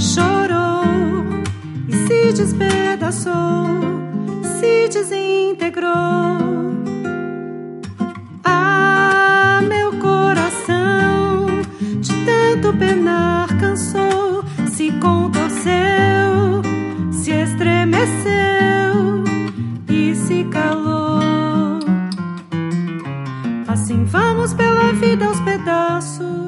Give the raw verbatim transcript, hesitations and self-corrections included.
chorou e se despedaçou, se desintegrou. Ah, meu coração, de tanto penar, cansou, se contorceu, se estremeceu e se calou. Assim vamos pela vida aos pedaços,